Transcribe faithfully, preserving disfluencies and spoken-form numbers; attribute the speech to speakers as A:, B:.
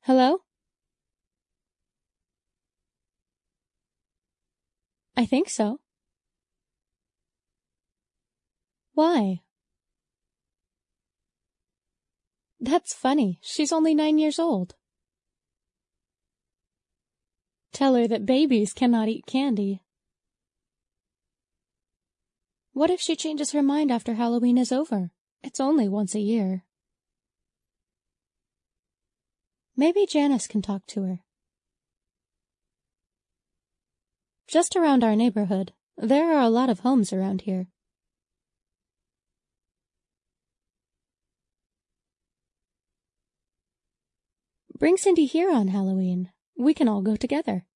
A: Hello? I think so. Why? That's funny. She's only nine years old. Tell her that babies cannot eat candy. What if she changes her mind after Halloween is over? It's only once a year. Maybe Janice can talk to her. Just around our neighborhood. There are a lot of homes around here. Bring Cindy here on Halloween. We can all go together.